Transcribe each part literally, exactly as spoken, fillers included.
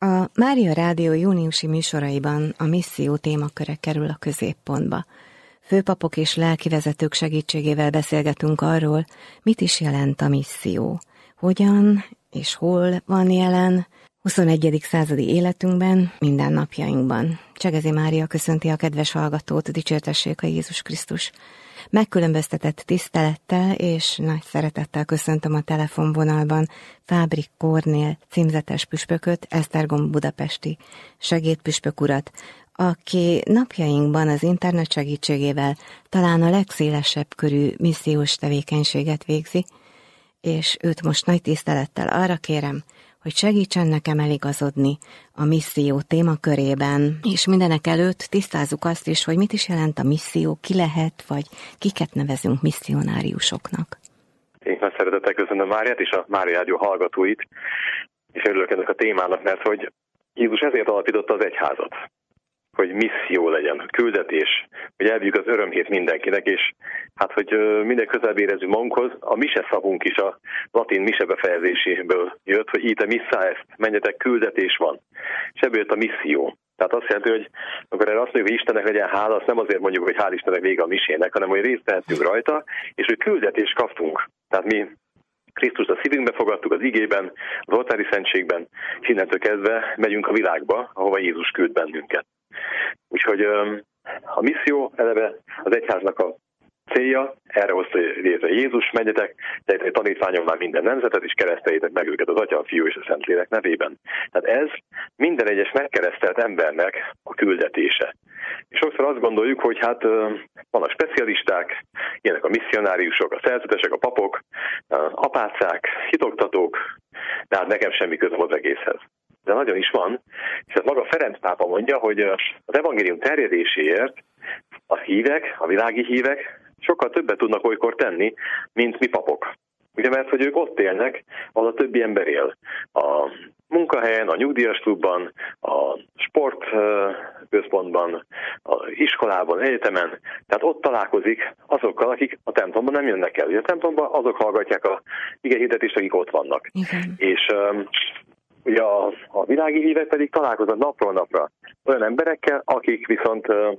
A Mária Rádió júniusi műsoraiban a misszió témaköre kerül a középpontba. Főpapok és lelkivezetők segítségével beszélgetünk arról, mit is jelent a misszió, hogyan és hol van jelen huszonegyedik századi életünkben, mindennapjainkban. Csegezi Mária köszönti a kedves hallgatót, dicsértessék a Jézus Krisztus. Megkülönböztetett tisztelettel és nagy szeretettel köszöntöm a telefonvonalban Fábrik Kornél címzetes püspököt, Esztergom budapesti segédpüspök urat, aki napjainkban az internet segítségével talán a legszélesebb körű missziós tevékenységet végzi, és őt most nagy tisztelettel arra kérem, hogy segítsen nekem eligazodni a misszió témakörében, és mindenek előtt tisztázzuk azt is, hogy mit is jelent a misszió, ki lehet, vagy kiket nevezünk misszionáriusoknak. Én nagy szeretettel köszönöm Máriát és a Mária Rádió hallgatóit, és örülök ennek a témának, mert hogy Jézus ezért alapította az egyházat, hogy misszió legyen, küldetés, hogy elvigyük az örömhírt mindenkinek, és hát, hogy minden közelebb érezzük magunkhoz, a mise szavunk is a latin mise befejezéséből jött, hogy ite missa est, menjetek, küldetés van. És ebből jött a misszió. Tehát azt jelenti, hogy amikor erre azt mondjuk, hogy Istennek legyen hála, azt nem azért mondjuk, hogy hál' Istennek vége a misének, hanem hogy részt vehetünk rajta, és hogy küldetést kaptunk. Tehát mi Krisztust a szívünkbe fogadtuk az igében, az oltári szentségben, és innentől kezdve megyünk a világba, ahova Jézus küld bennünket. Úgyhogy a misszió eleve az egyháznak a célja, erre hozta létre Jézus, menjetek, tegyetek tanítványommal minden nemzetet, és kereszteljétek meg őket az Atya, a Fiú és a Szentlélek nevében. Tehát ez minden egyes megkeresztelt embernek a küldetése. És sokszor azt gondoljuk, hogy hát vannak specialisták, ilyenek a misszionáriusok, a szerzetesek, a papok, az apácák, hitoktatók, de hát nekem semmi közöm az egészhez. De nagyon is van, és ez maga Ferenc pápa mondja, hogy az evangélium terjedéséért a hívek, a világi hívek sokkal többet tudnak olykor tenni, mint mi papok. Ugye, mert hogy ők ott élnek, ahol a többi ember él. A munkahelyen, a nyugdíjas klubban, a sportközpontban, az iskolában, egyetemen. Tehát ott találkozik azokkal, akik a templomban nem jönnek el. Ugye a templomban azok hallgatják a igehirdetést, akik ott vannak. Igen. És um, ugye a, a világi hívek pedig találkoznak napról napra olyan emberekkel, akik viszont uh,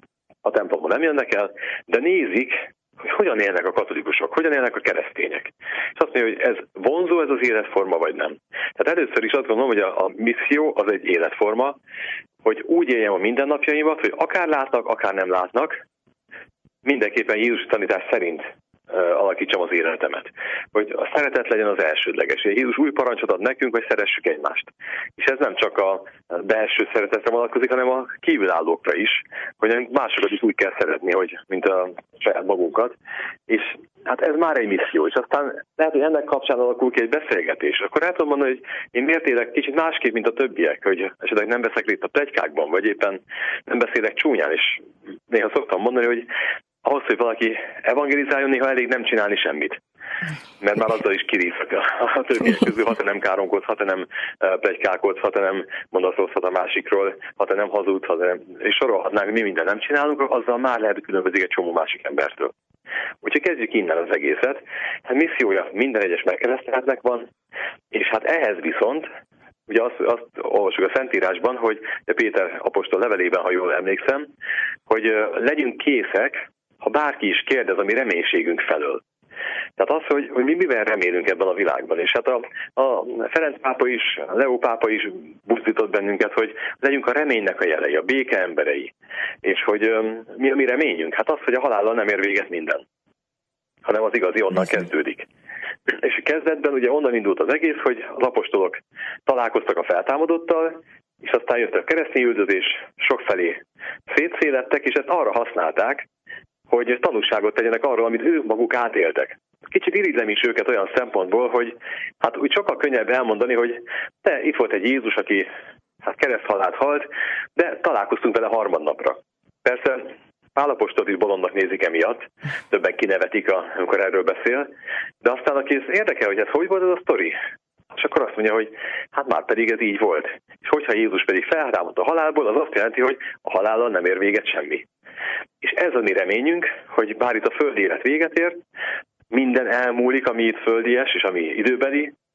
a templomban nem jönnek el, de nézik, hogy hogyan élnek a katolikusok, hogyan élnek a keresztények. És azt mondja, hogy ez vonzó, ez az életforma, vagy nem. Tehát először is azt gondolom, hogy a, a misszió az egy életforma, hogy úgy éljem a mindennapjaimat, hogy akár látnak, akár nem látnak, mindenképpen Jézus tanítás szerint alakítsam az életemet. Hogy a szeretet legyen az elsődleges. Jézus új parancsot ad nekünk, hogy szeressük egymást. És ez nem csak a belső szeretetre vonatkozik, hanem a kívülállókra is, hogy másokat is úgy kell szeretni, hogy, mint a saját magunkat. És hát ez már egy misszió. És aztán lehet, hogy ennek kapcsán alakul ki egy beszélgetés. Akkor el tudom mondani, hogy én miért élek kicsit másképp, mint a többiek, hogy esetleg nem veszek részt a pletykákban, vagy éppen nem beszélek csúnyán, és néha szoktam mondani, hogy ahhoz, hogy valaki evangelizáljon, néha elég nem csinálni semmit. Mert már azzal is kirízak a többiek közül, ha te nem káromkodsz, ha te nem pletykálkodsz, ha te nem mondasz rosszat a másikról, ha te nem hazudsz, ha te nem... és sorolhatnánk, mi minden nem csinálunk, azzal már lehet különbözik egy csomó másik embertől. Úgyhogy kezdjük innen az egészet. Hát missziója minden egyes megkereszteltnek van, és hát ehhez viszont, ugye azt, azt olvasjuk a Szentírásban, hogy Péter apostol levelében, ha jól emlékszem, hogy legyünk készek, ha bárki is kérdez a mi reménységünk felől. Tehát az, hogy, hogy mi mivel remélünk ebben a világban. És hát a, a Ferenc pápa is, a Leó pápa is buzdított bennünket, hogy legyünk a reménynek a jelei, a béke emberei. És hogy um, mi a mi reményünk? Hát az, hogy a halállal nem ér véget minden, hanem az igazi onnan kezdődik. És a kezdetben ugye onnan indult az egész, hogy az apostolok találkoztak a feltámadottal, és aztán jött a keresztény üldözés, sokfelé szétszélettek, és ezt arra használták, hogy tanúságot tegyenek arról, amit ők maguk átéltek. Kicsit irigylem is őket olyan szempontból, hogy hát úgy sokkal könnyebb elmondani, hogy te, itt volt egy Jézus, aki hát kereszthalált halt, de találkoztunk vele harmadnapra. Persze Pál apostolt is bolondnak nézik emiatt, többen kinevetik, amikor erről beszél, de aztán aki ezt érdekel, hogy ez hogy volt ez a sztori, és akkor azt mondja, hogy hát már pedig ez így volt. És hogyha Jézus pedig feltámadt a halálból, az azt jelenti, hogy a halállal nem ér véget semmi. És ez a mi reményünk, hogy bár itt a földi élet véget ér, minden elmúlik, ami itt földies és ami időbeli,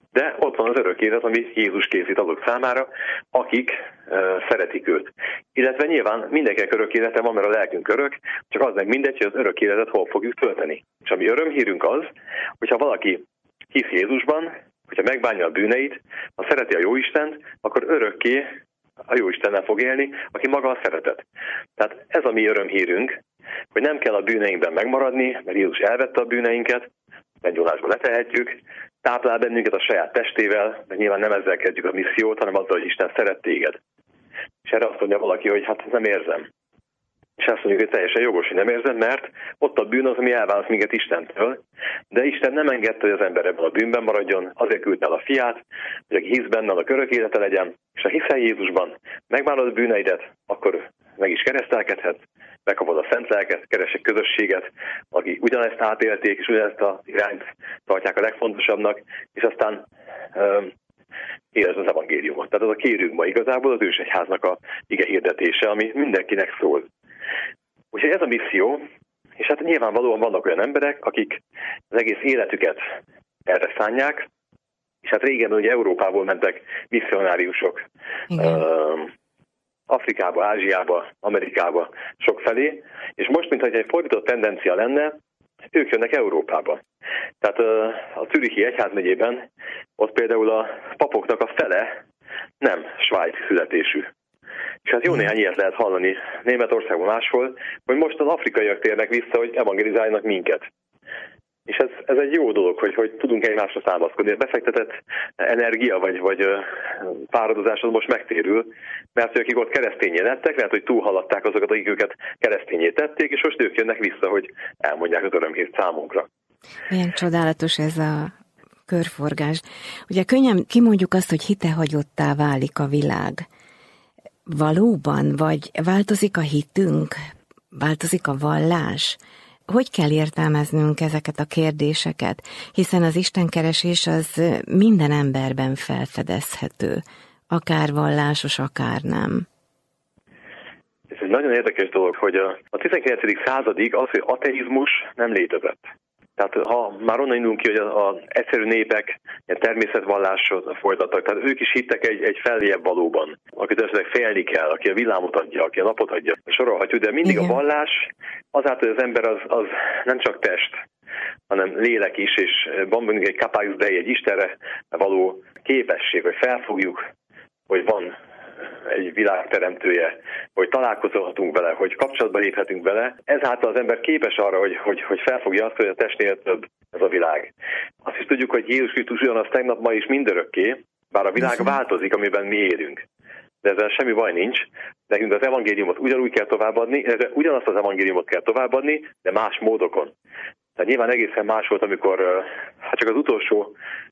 De ott van az örök élet, amit Jézus készít azok számára, akik uh, szeretik őt. Illetve nyilván mindenkinek örök élete van, mert a lelkünk örök, csak az meg mindegy, hogy az örök életet hol fogjuk tölteni. És ami örömhírünk az, hogyha valaki hisz Jézusban, hogyha megbánja a bűneit, ha szereti a Jóistent, akkor örökké a Jóistennel fog élni, aki maga a szeretet. Tehát ez a mi örömhírünk, hogy nem kell a bűneinkben megmaradni, mert Jézus elvette a bűneinket, meggyónásba letehetjük, táplál bennünket a saját testével, de nyilván nem ezzel kezdjük a missziót, hanem azzal, hogy Isten szeret téged. És erre azt mondja valaki, hogy hát nem érzem. És azt mondjuk, hogy teljesen jogos, hogy nem érzem, mert ott a bűn az, ami elválaszt minket Istentől, de Isten nem engedte, hogy az ember ebben a bűnben maradjon, azért küldte el a fiát, hogy aki hisz benne, annak örök élete legyen, és ha hiszel Jézusban, megbánod a bűneidet, akkor meg is keresztelkedhetsz, megkapod a szent lelket, keresek közösséget, akik ugyanezt átélték, és ugyanezt az irányt tartják a legfontosabbnak, és aztán um, éled az evangéliumot. Tehát az a kérünk ma igazából az ősegyháznak a ige hirdetése, ami mindenkinek szól. Úgyhogy ez a misszió, és hát nyilvánvalóan vannak olyan emberek, akik az egész életüket erre szánják, és hát régen ugye Európából mentek misszionáriusok uh, Afrikába, Ázsiába, Amerikába, sokfelé, és most, mintha egy fordított tendencia lenne, ők jönnek Európába. Tehát uh, a Zürichi egyházmegyében ott például a papoknak a fele nem svájci születésű. És hát jó néhány ilyet lehet hallani Németországban máshol, hogy most az afrikaiak térnek vissza, hogy evangelizáljanak minket. És ez, ez egy jó dolog, hogy, hogy tudunk egymásra támaszkodni. A befektetett energia vagy, vagy fáradozás az most megtérül, mert hogy akik ott keresztényé lettek, lehet, hogy túlhaladták azokat, akik őket keresztényé tették, és most ők jönnek vissza, hogy elmondják az örömhírt számunkra. Milyen csodálatos ez a körforgás. Ugye könnyen kimondjuk azt, hogy hitehagyottá válik a világ. Valóban? Vagy változik a hitünk? Változik a vallás? Hogy kell értelmeznünk ezeket a kérdéseket? Hiszen az istenkeresés az minden emberben felfedezhető. Akár vallásos, akár nem. Ez egy nagyon érdekes dolog, hogy a tizenkilencedik századig az, hogy ateizmus nem létezett. Tehát ha már onnan indulunk ki, hogy az egyszerű népek ilyen természetvallásot folytattak, tehát ők is hittek egy, egy felléjebb valóban, akit esetleg félni kell, aki a villámot adja, aki a napot adja, sorolhatjuk, de mindig igen. A vallás azáltal, hogy az ember az, az nem csak test, hanem lélek is, és van bennünk egy kapályus dei, egy Istenre való képesség, hogy felfogjuk, hogy van egy világteremtője, hogy találkozhatunk vele, hogy kapcsolatba léphetünk vele. Ezáltal az ember képes arra, hogy, hogy, hogy felfogja azt, hogy a testnél több ez a világ. Azt is tudjuk, hogy Jézus Krisztus ugyanaz tegnap, ma is mindörökké, bár a világ változik, amiben mi élünk. De ezzel semmi baj nincs. Nekünk az evangéliumot ugyanúgy kell továbbadni, ugyanazt az evangéliumot kell továbbadni, de más módokon. Tehát nyilván egészen más volt, amikor hát csak az utolsó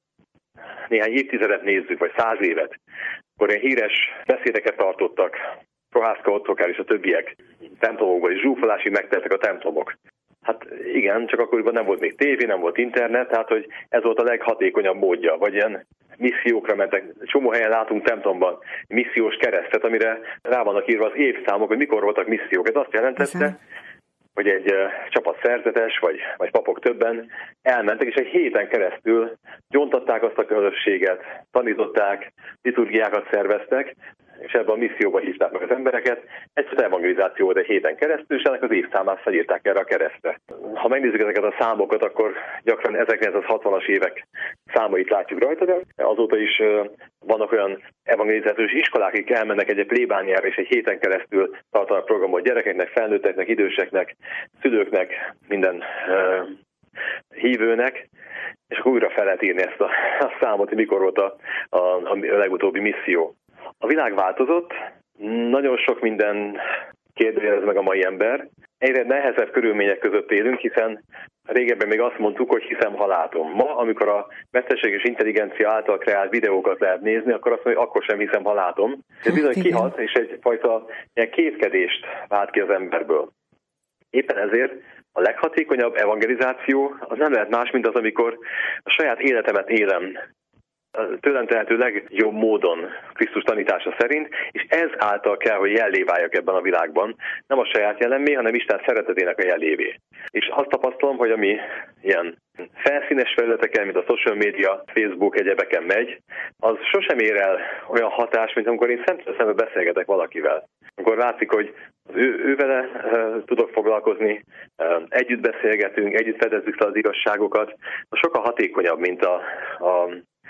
néhány évtizedet nézzük, vagy száz évet, akkor ilyen híres beszédeket tartottak, Prohászka Ottokár és a többiek templomokban, és zsúfolásig megteltek a templomok. Hát igen, csak akkoriban nem volt még tévé, nem volt internet, tehát hogy ez volt a leghatékonyabb módja, vagy ilyen missziókra mentek. Csomó helyen látunk templomban missziós keresztet, amire rá vannak írva az évszámok, hogy mikor voltak missziók. Ez azt jelentette, hogy egy uh, csapat szerzetes, vagy, vagy papok többen elmentek, és egy héten keresztül gyóntatták azt a közösséget, tanították, liturgiákat szerveztek, és ebben a misszióban hívták meg az embereket. Egyszerűen evangelizáció volt egy héten keresztül, és ennek az évszámát felírták erre a keresztre. Ha megnézzük ezeket a számokat, akkor gyakran ezerkilencszázhatvanas évek számait látjuk rajta, de azóta is uh, vannak olyan evangelizációs iskolák, akik elmennek egy plébániára, és egy héten keresztül tartanak programot gyerekeknek, felnőtteknek, időseknek, szülőknek, minden uh, hívőnek, és akkor újra fel lehet írni ezt a, a számot, hogy mikor volt a, a, a legutóbbi misszió. A világ változott, nagyon sok minden kérdőjelez meg a mai ember. Egyre nehezebb körülmények között élünk, hiszen régebben még azt mondtuk, hogy hiszem, ha látom. Ma, amikor a mesterséges intelligencia által kreált videókat lehet nézni, akkor azt mondja, hogy akkor sem hiszem, ha látom. Ez bizony kihat, és egyfajta ilyen kétkedést vált ki az emberből. Éppen ezért a leghatékonyabb evangelizáció az nem lehet más, mint az, amikor a saját életemet élem tőlem tehető legjobb módon Krisztus tanítása szerint, és ez által kell, hogy jellé váljak ebben a világban, nem a saját jelemmé, hanem Isten szeretetének a jellévé. És azt tapasztalom, hogy ami ilyen felszínes felületeken, mint a social media, Facebook, egyebeken megy, az sosem ér el olyan hatást, mint amikor én szemtől szembe beszélgetek valakivel. Akkor látszik, hogy az ő, ő vele uh, tudok foglalkozni, uh, együtt beszélgetünk, együtt fedezzük fel az igazságokat, az sokkal hatékonyabb, mint a, a,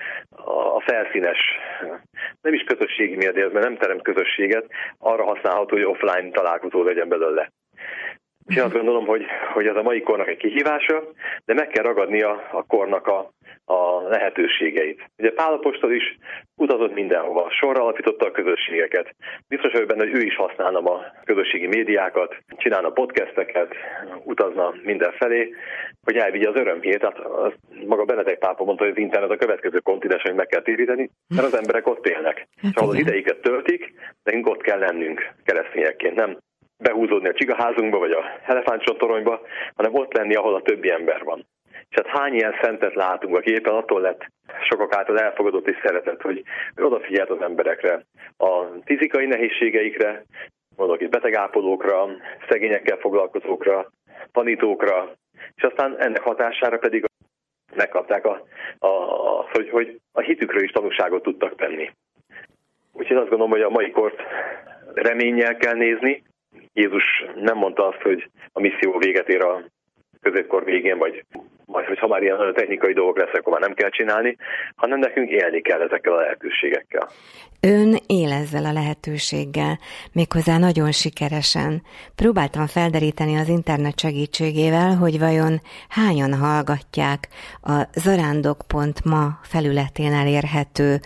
a felszínes, nem is közösségi média, mert nem teremt közösséget, arra használható, hogy offline találkozó legyen belőle. És én azt gondolom, hogy, hogy ez a mai kornak egy kihívása, de meg kell ragadni a, a kornak a, a lehetőségeit. Ugye Pál apostol is utazott mindenhova, sorra alapította a közösségeket. Biztos vagyok benne, hogy ő is használna a közösségi médiákat, csinálna podcasteket, utazna mindenfelé, hogy elvigye az örömhírt. Tehát az, maga Benedek pápa mondta, hogy az internet a következő kontinens, amit meg kell téríteni, mert az emberek ott élnek. És ahol az ideiket töltik, nekünk ott kell lennünk keresztényekként, nem behúzódni a csigaházunkba, vagy a elefántcsontoronyba, hanem ott lenni, ahol a többi ember van. És hát hány ilyen szentet látunk, aki éppen attól lett sokak által elfogadott és szeretett, hogy odafigyelt az emberekre, a fizikai nehézségeikre, mondok itt betegápolókra, szegényekkel foglalkozókra, tanítókra, és aztán ennek hatására pedig megkapták a, a, a, hogy, hogy a hitükről is tanúságot tudtak tenni. Úgyhogy azt gondolom, hogy a mai kort reménnyel kell nézni. Jézus nem mondta azt, hogy a misszió véget ér a középkor végén, vagy majd, hogy ha már ilyen technikai dolgok lesznek, akkor már nem kell csinálni, hanem nekünk élni kell ezekkel a lehetőségekkel. Ön él ezzel a lehetőséggel, méghozzá nagyon sikeresen. Próbáltam felderíteni az internet segítségével, hogy vajon hányan hallgatják a zarándok pont ma felületén elérhető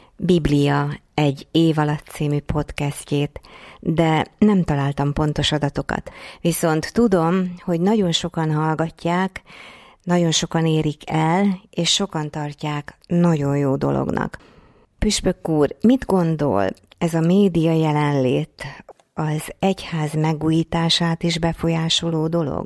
Biblia egy év alatt című podcastjét, de nem találtam pontos adatokat. Viszont tudom, hogy nagyon sokan hallgatják, nagyon sokan érik el, és sokan tartják nagyon jó dolognak. Püspök úr, mit gondol, ez a média jelenlét az egyház megújítását is befolyásoló dolog?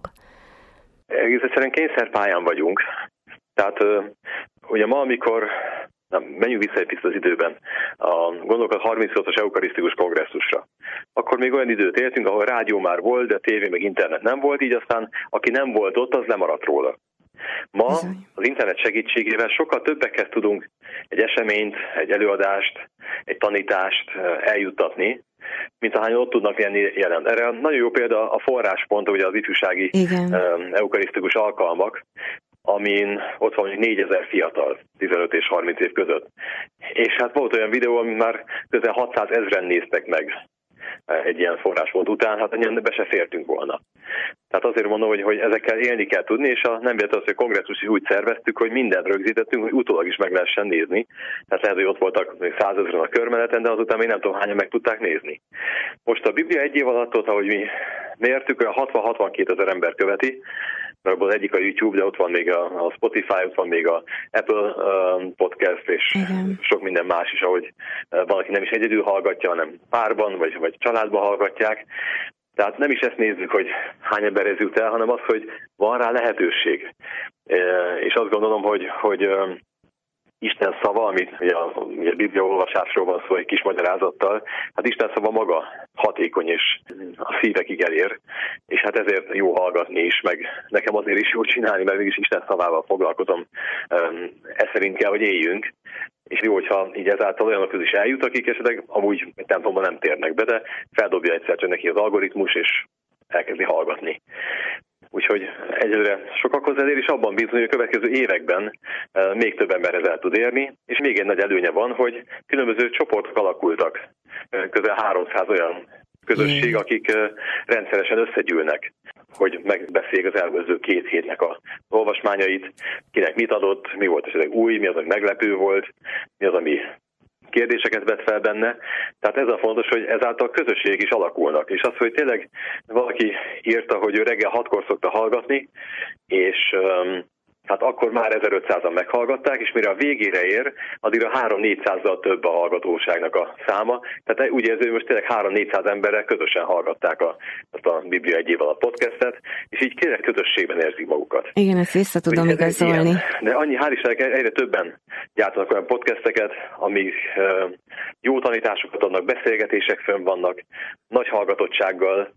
Egész egyszerűen kényszerpályán vagyunk. Tehát ugye ma, amikor Na, menjünk vissza egy picit az időben. A, gondolok a harmincnyolcas eukarisztikus kongresszusra. Akkor még olyan időt éltünk, ahol rádió már volt, de tévé meg internet nem volt, így aztán aki nem volt ott, az lemaradt róla. Ma az internet segítségével sokkal többekhez tudunk egy eseményt, egy előadást, egy tanítást eljuttatni, mint ahányan ott tudnak lenni jelen. Erre nagyon jó példa a forráspont, ugye az ifjúsági Igen. eukarisztikus alkalmak, amin ott van négyezer fiatal, tizenöt és harminc év között. És hát volt olyan videó, amit már közel hatszázezren néztek meg egy ilyen forráspont után, hát annyian be se fértünk volna. Tehát azért mondom, hogy, hogy ezekkel élni kell tudni, és a, nem véletlen az, hogy a kongresszus is úgy szerveztük, hogy mindent rögzítettünk, hogy utólag is meg lehessen nézni. Tehát lehet, hogy ott voltak százezren a körmeneten, de azután még nem tudom hányan meg tudták nézni. Most a Biblia egy év alatt ott, ahogy mi mértük, olyan hatvan-hatvankét ezer ember követi, mert abban az egyik a YouTube, de ott van még a, a Spotify, ott van még a Apple uh, podcast, és Igen. sok minden más is, ahogy uh, valaki nem is egyedül hallgatja, hanem párban, vagy, vagy családban hallgatják. Tehát nem is ezt nézzük, hogy hány ember ez jut el, hanem az, hogy van rá lehetőség. Uh, és azt gondolom, hogy, hogy uh, Isten szava, amit ugye a, ugye a Biblia olvasásról van szó egy kis magyarázattal, hát Isten szava maga hatékony és a szívekig elér, és hát ezért jó hallgatni is, meg nekem azért is jó csinálni, mert mégis Isten szavával foglalkozom, ez szerint kell, hogy éljünk, és jó, hogyha így ezáltal olyanok is eljut, akik esetleg amúgy templomban nem térnek be, de feldobja egyszer csak neki az algoritmus, és elkezdi hallgatni. Úgyhogy egyelőre sokakhoz elér, és abban bízom, hogy a következő években még több emberhez el tud érni, és még egy nagy előnye van, hogy különböző csoportok alakultak, közel háromszáz olyan közösség, akik rendszeresen összegyűlnek, hogy megbeszéljék az előző két hétnek a olvasmányait, kinek mit adott, mi volt esetleg új, mi az, ami meglepő volt, mi az, ami kérdéseket vett fel benne. Tehát ez a fontos, hogy ezáltal közösségek is alakulnak. És az, hogy tényleg valaki írta, hogy ő reggel hatkor szokta hallgatni, és um, hát akkor már ezerötszázan meghallgatták, és mire a végére ér, addigra három-négyszázzal több a hallgatóságnak a száma. Tehát úgy érzem, hogy most tényleg három-négyszáz emberrel közösen hallgatták a, azt a Biblia egy év alatt podcastet, és így tényleg közösségben érzik magukat. Igen, ezt vissza tudom igazolni. De annyi, hál' Istennek, egyre többen gyártanak olyan podcasteket, amik jó tanításokat adnak, beszélgetések fönn vannak, nagy hallgatottsággal,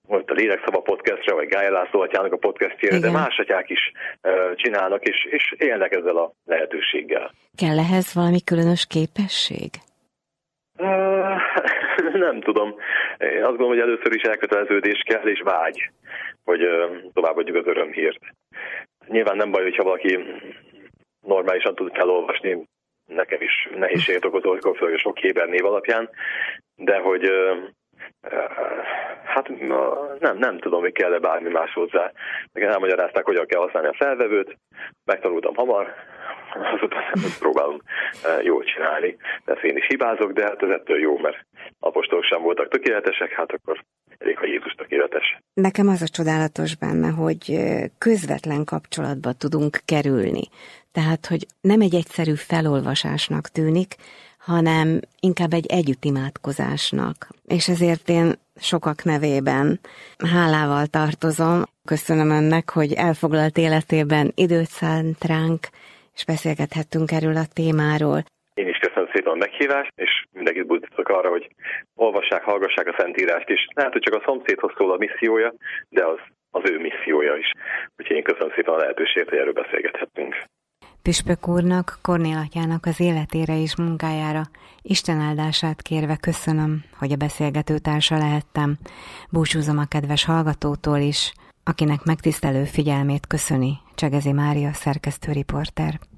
volt a Lélekszava podcastre, vagy Gájer László atyának a podcastjére, de más atyák is uh, csinálnak, és, és élnek ezzel a lehetőséggel. Kell ehhez valami különös képesség? Uh, nem tudom. Én azt gondolom, hogy először is elköteleződés kell, és vágy, hogy uh, továbbadjuk az örömhírt. Nyilván nem baj, hogyha valaki normálisan tud felolvasni, nekem is nehézséget okozó, főleg sok Héber név alapján, de hogy uh, uh, hát uh, nem, nem tudom, hogy kell-e bármi más hozzá. Nekem elmagyarázták, hogyan kell használni a felvevőt, megtanultam hamar, azután próbálom uh, jól csinálni. De én is hibázok, de hát ez ettől jó, mert apostolok sem voltak tökéletesek, hát akkor elég, ha Jézus tökéletes. Nekem az a csodálatos benne, hogy közvetlen kapcsolatba tudunk kerülni. Tehát, hogy nem egy egyszerű felolvasásnak tűnik, hanem inkább egy együttimádkozásnak. És ezért én sokak nevében hálával tartozom. Köszönöm önnek, hogy elfoglalt életében időt szánt ránk, és beszélgethettünk erről a témáról. Én is köszönöm szépen a meghívást, és mindenkit buzdítok arra, hogy olvassák, hallgassák a Szentírást is. Lehet, hogy csak a szomszédhoz szól a missziója, de az az ő missziója is. Úgyhogy én köszönöm szépen a lehetőséget, hogy erről beszélgethettünk. Püspök úrnak, Kornél atyának az életére és munkájára Isten áldását kérve köszönöm, hogy a beszélgető társa lehettem. Búcsúzom a kedves hallgatótól is, akinek megtisztelő figyelmét köszöni Csegezi Mária szerkesztőriporter.